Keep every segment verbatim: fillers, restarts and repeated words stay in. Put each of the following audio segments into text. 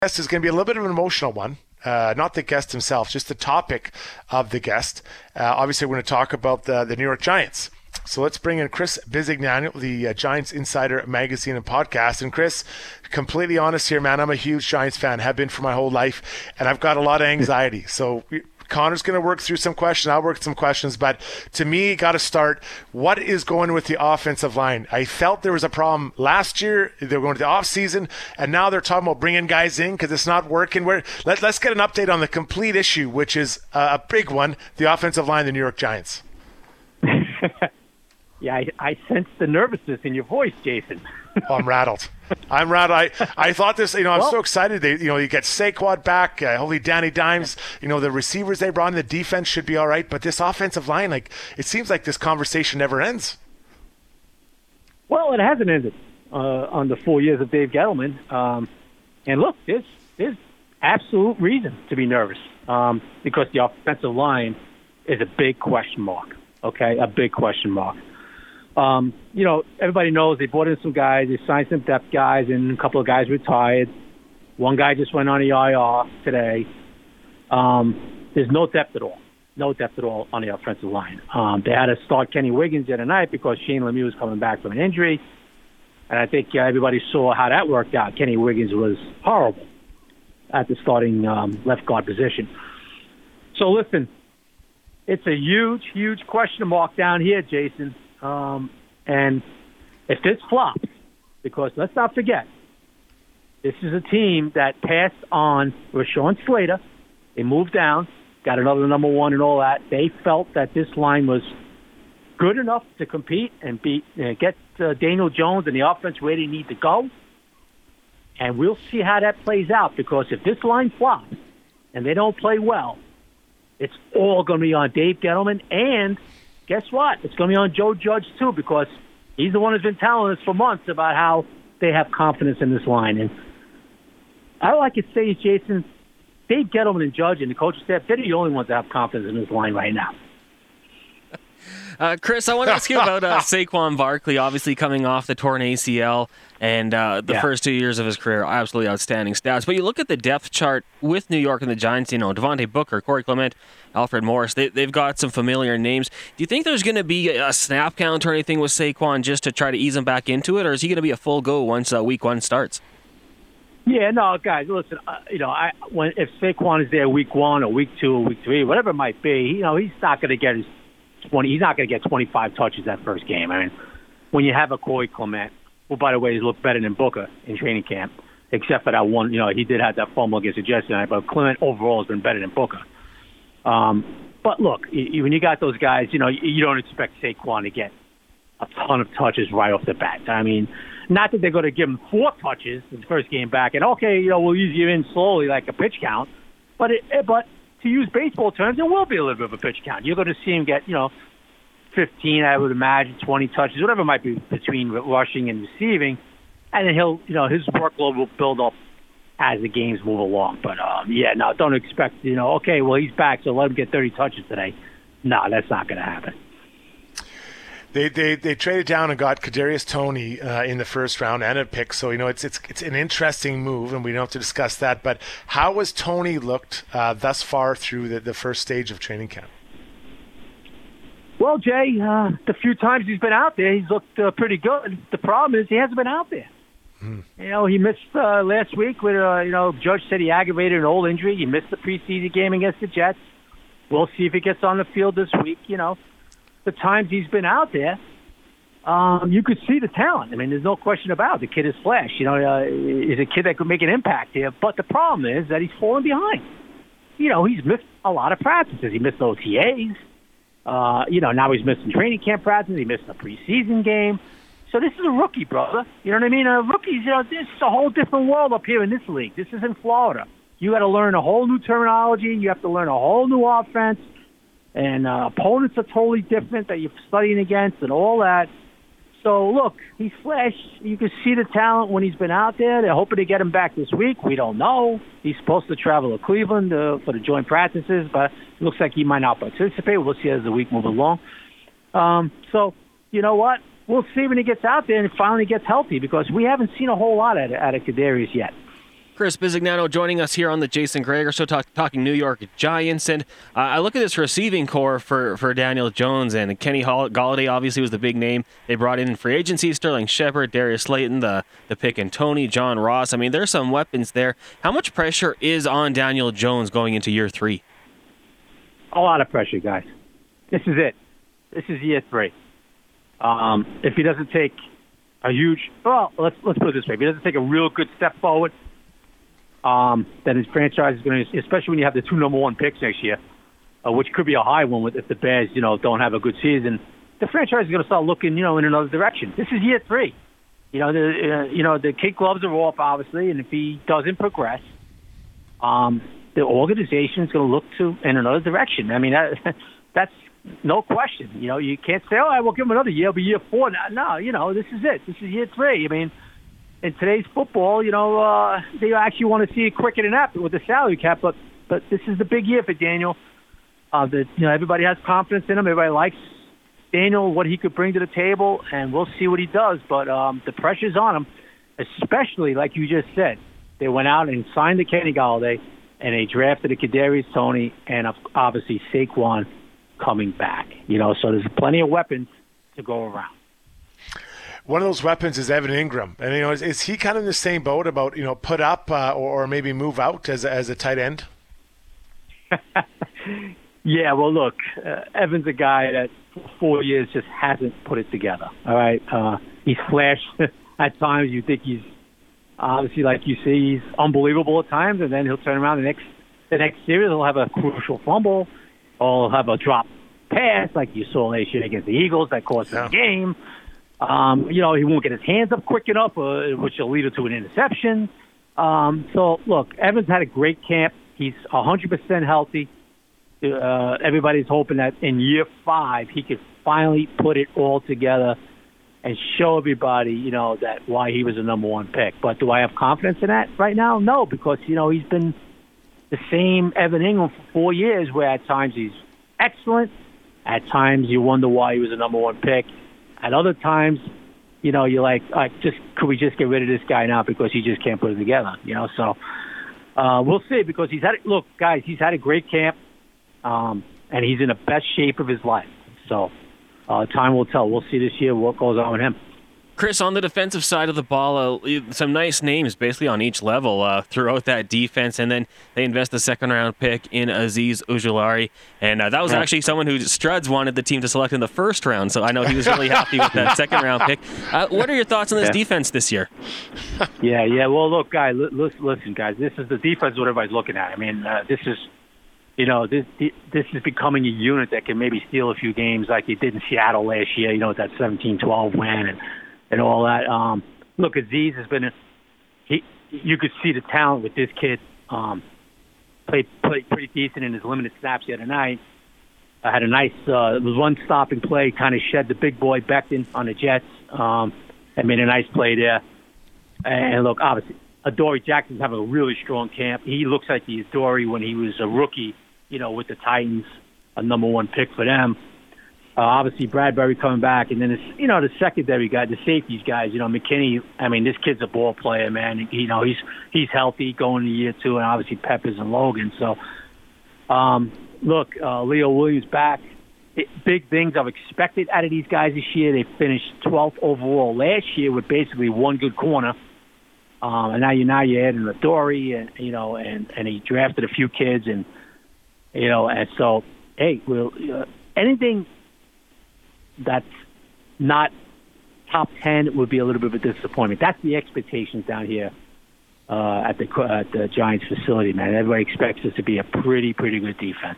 Guest is going to be a little bit of an emotional one. Uh, not the guest himself, just the topic of the guest. Uh, obviously, we're going to talk about the, the New York Giants. So let's bring in Chris Bisignano, the uh, Giants Insider magazine and podcast. And Chris, completely honest here, man, I'm a huge Giants fan, have been for my whole life, and I've got a lot of anxiety. So Connor's going to work through some questions. I'll work some questions. But to me, got to start, what is going with the offensive line? I felt there was a problem last year. They were going to the offseason, and now they're talking about bringing guys in because it's not working. Where let, Let's get an update on the complete issue, which is a big one, the offensive line, the New York Giants. Yeah, I, I sense the nervousness in your voice, Jason. Oh, I'm rattled. I'm rattled. I, I thought this, you know, I'm well, so excited. They, you know, you get Saquon back, uh, hopefully Danny Dimes, you know, the receivers they brought in, the defense should be all right. But this offensive line, like, it seems like this conversation never ends. Well, it hasn't ended uh, on the four years of Dave Gettleman. Um, and look, there's, there's absolute reason to be nervous um, because the offensive line is a big question mark, okay, a big question mark. Um, you know, everybody knows they brought in some guys, they signed some depth guys, and a couple of guys retired. One guy just went on the I R today. Um, there's no depth at all. No depth at all on the offensive line. Um, they had to start Kenny Wiggins the other night because Shane Lemieux was coming back from an injury. And I think uh, everybody saw how that worked out. Kenny Wiggins was horrible at the starting um, left guard position. So, listen, it's a huge, huge question mark down here, Jason. Um, and if this flops, because let's not forget, this is a team that passed on Rashawn Slater. They moved down, got another number one and all that. They felt that this line was good enough to compete and beat, uh, get uh, Daniel Jones and the offense where they need to go. And we'll see how that plays out, because if this line flops and they don't play well, it's all going to be on Dave Gettleman. And guess what? It's going to be on Joe Judge, too, because he's the one who's been telling us for months about how they have confidence in this line. And all I could say is, Jason, Dave Gettleman and Judge and the coaching staff, they're the only ones that have confidence in this line right now. Uh, Chris, I want to ask you about uh, Saquon Barkley, obviously coming off the torn A C L, and uh, the yeah. first two years of his career, absolutely outstanding stats. But you look at the depth chart with New York and the Giants, you know, Devontae Booker, Corey Clement, Alfred Morris, they, they've got some familiar names. Do you think there's going to be a snap count or anything with Saquon just to try to ease him back into it, or is he going to be a full go once uh, week one starts? Yeah, no, guys, listen, uh, you know, I when if Saquon is there week one or week two or week three, whatever it might be, you know, he's not going to get his twenty. He's not going to get twenty-five touches that first game. I mean, when you have a Corey Clement, who, by the way, has looked better than Booker in training camp, except for that one, you know, he did have that fumble against the Jets tonight, but Clement overall has been better than Booker. Um, but look, you, when you got those guys, you know, you, you don't expect Saquon to get a ton of touches right off the bat. I mean, not that they're going to give him four touches his first game back, and okay, you know, we'll use you in slowly like a pitch count, but it, but to use baseball terms, it will be a little bit of a pitch count. You're going to see him get, you know, fifteen, I would imagine, twenty touches, whatever it might be between rushing and receiving, and then he'll, you know, his workload will build up as the games move along. But um, yeah, no, don't expect, you know, okay, well, he's back, so let him get thirty touches today. No, that's not going to happen. They, they they traded down and got Kadarius Toney uh, in the first round and a pick, so you know it's it's it's an interesting move, and we don't have to discuss that. But how has Toney looked uh, thus far through the, the first stage of training camp? Well, Jay, uh, the few times he's been out there, he's looked uh, pretty good. The problem is he hasn't been out there. Hmm. You know, he missed uh, last week with uh, you know Judge said he aggravated an old injury. He missed the preseason game against the Jets. We'll see if he gets on the field this week. You know. The times he's been out there, um, you could see the talent. I mean, there's no question about it. The kid is flash. You know, uh, he's a kid that could make an impact here. But the problem is that he's falling behind. You know, he's missed a lot of practices. He missed O T As. Uh, you know, now he's missing training camp practices. He missed the preseason game. So this is a rookie, brother. You know what I mean? Uh, rookies, you know, this is a whole different world up here in this league. This is in Florida. You got to learn a whole new terminology. You have to learn a whole new offense. And uh, opponents are totally different that you're studying against and all that. So, look, he's flashed. You can see the talent when he's been out there. They're hoping to get him back this week. We don't know. He's supposed to travel to Cleveland uh, for the joint practices, but it looks like he might not participate. We'll see as the week moves along. Um, so, you know what? We'll see when he gets out there and finally gets healthy, because we haven't seen a whole lot out of, out of Kadarius yet. Chris Bisignano joining us here on the Jason Gregor Show, talk, talking New York Giants. And uh, I look at this receiving core for, for Daniel Jones, and Kenny Golladay obviously was the big name. They brought in free agency, Sterling Shepard, Darius Slayton, the, the pick and Tony, John Ross. I mean, there's some weapons there. How much pressure is on Daniel Jones going into year three? A lot of pressure, guys. This is it. This is year three. Um, if he doesn't take a huge, well, let's let's put it this way: if he doesn't take a real good step forward, um, then his franchise is going to, especially when you have the two number one picks next year, uh, which could be a high one with if the Bears, you know, don't have a good season. The franchise is going to start looking, you know, in another direction. This is year three. You know, the uh, you know the kid gloves are off, obviously, and if he doesn't progress, um, the organization is going to look to in another direction. I mean, that, that's. No question. You know, you can't say, oh, I will give him another year. It'll be year four. No, no, you know, this is it. This is year three. I mean, in today's football, you know, uh, they actually want to see it quicker than that with the salary cap. But but this is the big year for Daniel. Uh, that you know, everybody has confidence in him. Everybody likes Daniel, what he could bring to the table, and we'll see what he does. But um, the pressure's on him, especially like you just said. They went out and signed the Kenny Golladay, and they drafted a Kadarius Toney, and obviously Saquon coming back, you know, so there's plenty of weapons to go around. One of those weapons is Evan Ingram, and you know, is, is he kind of in the same boat about you know put up uh, or, or maybe move out as a, as a tight end? Yeah, well, look, uh, Evan's a guy that for four years just hasn't put it together. All right, uh, he's flashed at times. You think he's obviously, like you see, he's unbelievable at times, and then he'll turn around the next the next series. He'll have a crucial fumble. Or have a drop pass like you saw last year against the Eagles that cost yeah. the game. Um, you know, he won't get his hands up quick enough, uh, which will lead to an interception. Um, so, look, Evans had a great camp. He's one hundred percent healthy. Uh, everybody's hoping that in year five he could finally put it all together and show everybody, you know, that why he was the number one pick. But do I have confidence in that right now? No, because, you know, he's been – the same Evan Ingram for four years, where at times he's excellent, at times you wonder why he was a number one pick, at other times, you know, you're like, like, just could we just get rid of this guy now because he just can't put it together, you know? So uh, we'll see because he's had look, guys, he's had a great camp, um, and he's in the best shape of his life. So uh, time will tell. We'll see this year what goes on with him. Chris, on the defensive side of the ball, uh, some nice names basically on each level uh, throughout that defense, and then they invest the second-round pick in Azeez Ojulari, and uh, that was actually someone who Struds wanted the team to select in the first round, so I know he was really happy with that second-round pick. Uh, what are your thoughts on this yeah. defense this year? Yeah, yeah. Well, look, guys, listen, guys, this is the defense what everybody's looking at. I mean, uh, this is, you know, this this is becoming a unit that can maybe steal a few games like it did in Seattle last year, you know, with that seventeen twelve win and and all that. Um, look, Azeez has been, a, he, you could see the talent with this kid. Um, played, played pretty decent in his limited snaps the other night. I had a nice, uh, it was one stopping play, kind of shed the big boy Becton on the Jets. Um, and made a nice play there. And look, obviously, Adoree Jackson's having a really strong camp. He looks like the Adoree when he was a rookie, you know, with the Titans, a number one pick for them. Uh, obviously, Bradbury coming back, and then this, you know, the secondary guy, the safeties guys. You know, McKinney. I mean, this kid's a ball player, man. You know, he's he's healthy going into year two, and obviously Peppers and Logan. So, um, look, uh, Leo Williams back. It, big things I've expected out of these guys this year. They finished twelfth overall last year with basically one good corner, um, and now you now you're adding Adoree, and you know, and and he drafted a few kids, and you know, and so hey, well, uh, anything that's not top ten would be a little bit of a disappointment. That's the expectations down here uh, at the at the Giants facility, man. Everybody expects this to be a pretty, pretty good defense.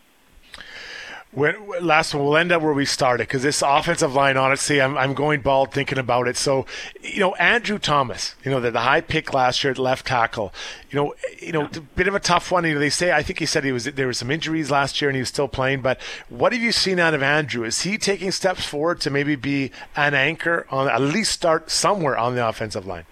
When, last one, we'll end up where we started because this offensive line, honestly, I'm I'm going bald thinking about it. So, you know, Andrew Thomas, you know, the, the high pick last year at left tackle, you know, you know, a bit of a tough one. You know, they say I think he said he was there were some injuries last year and he was still playing. But what have you seen out of Andrew? Is he taking steps forward to maybe be an anchor on at least start somewhere on the offensive line?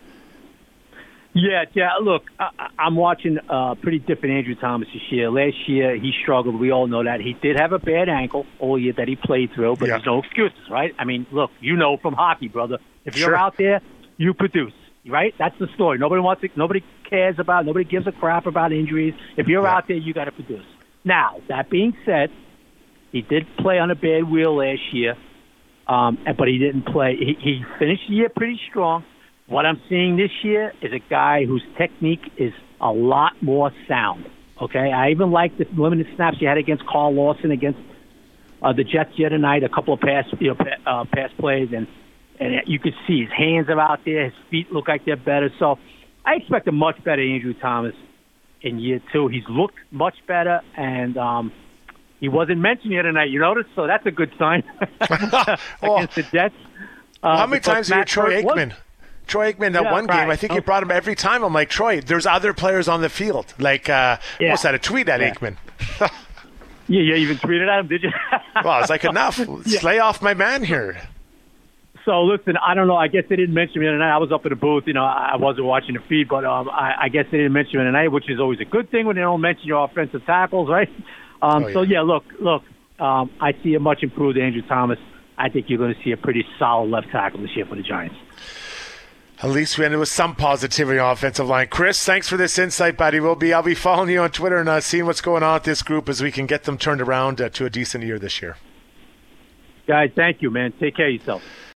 Yeah, yeah. Look, I, I'm watching uh, pretty different Andrew Thomas this year. Last year, he struggled. We all know that. He did have a bad ankle all year that he played through, but yeah. There's no excuses, right? I mean, look, you know from hockey, brother. If you're sure. out there, you produce. right? That's the story. Nobody wants to, nobody cares about, nobody gives a crap about injuries. If you're yeah. out there, you got to produce. Now, that being said, he did play on a bad wheel last year, um, but he didn't play. He, he finished the year pretty strong. What I'm seeing this year is a guy whose technique is a lot more sound. Okay, I even like the limited snaps he had against Carl Lawson against uh, the Jets the other night. A couple of pass, you know, pa- uh, pass plays, and and you could see his hands are out there. His feet look like they're better. So I expect a much better Andrew Thomas in year two. He's looked much better, and um, he wasn't mentioned the other night. You notice, so that's a good sign against oh. the Jets. Uh, well, how many times have you Troy Aikman? Was, Troy Aikman, that yeah, one right. game, I think okay. you brought him every time. I'm like, Troy, there's other players on the field. Like, uh, yeah. almost had a tweet at yeah. Aikman. yeah, you even tweeted at him, did you? Well, it's like, enough. yeah. Slay off my man here. So, listen, I don't know. I guess they didn't mention me tonight. I was up in the booth. You know, I wasn't watching the feed, but um, I, I guess they didn't mention me tonight, which is always a good thing when they don't mention your offensive tackles, right? Um, oh, yeah. So, yeah, look, look, um, I see a much improved Andrew Thomas. I think you're going to see a pretty solid left tackle this year for the Giants. At least we ended with some positivity on offensive line. Chris, thanks for this insight, buddy. We'll be, I'll be following you on Twitter and uh, seeing what's going on with this group as we can get them turned around uh, to a decent year this year. Guys, thank you, man. Take care of yourself.